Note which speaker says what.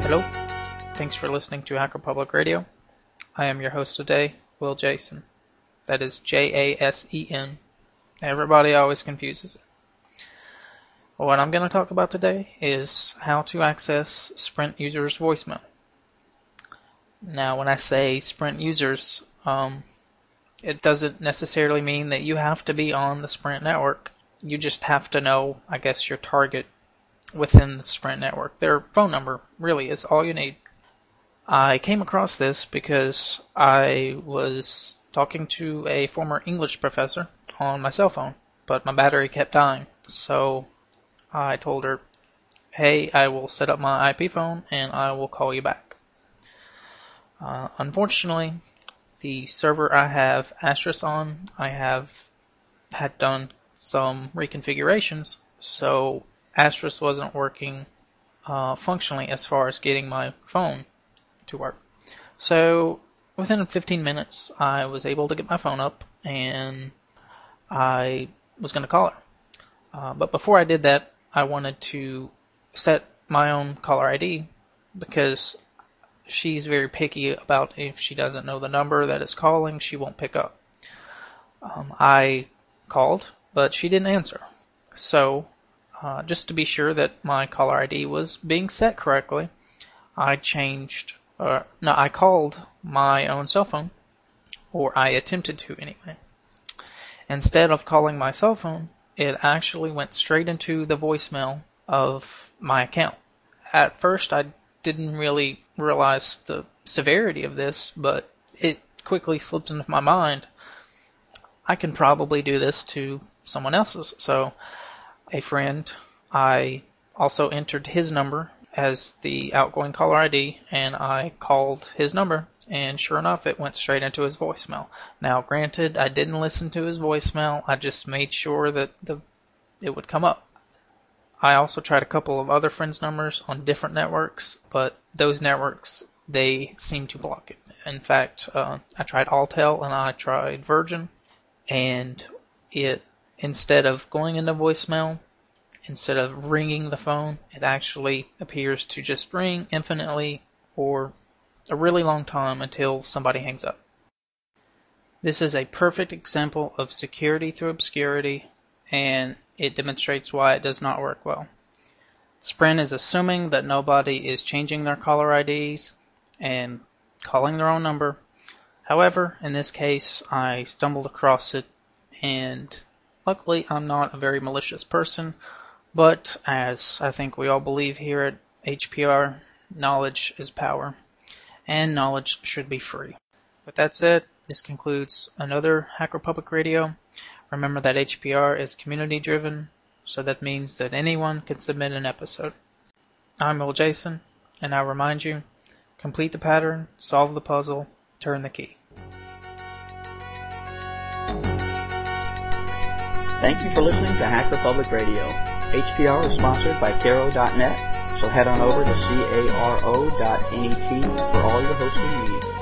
Speaker 1: Hello, thanks for listening to Hacker Public Radio. I am your host today, Will Jason. That is Jasen. Everybody always confuses it. What I'm going to talk about today is how to access Sprint users' voicemail. Now, when I say Sprint users, it doesn't necessarily mean that you have to be on the Sprint network. You just have to know, I guess, your target within the Sprint network. Their phone number really is all you need. I came across this because I was talking to a former English professor on my cell phone, but my battery kept dying. So I told her, hey, I will set up my IP phone and I will call you back. Unfortunately, the server I have Asterisk on, I had done some reconfigurations, so Asterisk wasn't working functionally as far as getting my phone to work. So within 15 minutes, I was able to get my phone up, and I was going to call her. But before I did that, I wanted to set my own caller ID because she's very picky about if she doesn't know the number that is calling, she won't pick up. I called, but she didn't answer. So just to be sure that my caller ID was being set correctly, I called my own cell phone, or I attempted to anyway. Instead of calling my cell phone, it actually went straight into the voicemail of my account. At first, I didn't really realize the severity of this, but it quickly slipped into my mind. I can probably do this to someone else's. So a friend, I also entered his number as the outgoing caller ID, and I called his number, and sure enough, it went straight into his voicemail. Now, granted, I didn't listen to his voicemail, I just made sure that it would come up. I also tried a couple of other friends' numbers on different networks, but those networks, they seem to block it. In fact, I tried Alltel and I tried Virgin, and it, instead of going into voicemail, instead of ringing the phone, it actually appears to just ring infinitely or a really long time until somebody hangs up. This is a perfect example of security through obscurity, and it demonstrates why it does not work well. Sprint is assuming that nobody is changing their caller IDs and calling their own number. However, in this case, I stumbled across it, and luckily I'm not a very malicious person, but as I think we all believe here at HPR, knowledge is power, and knowledge should be free. With that said, this concludes another Hacker Public Radio. Remember that HPR is community driven, so that means that anyone can submit an episode. I'm Will Jason, and I remind you, complete the pattern, solve the puzzle, turn the key.
Speaker 2: Thank you for listening to Hacker Public Radio. HPR is sponsored by Caro.net, so head on over to caro.net for all your hosting needs.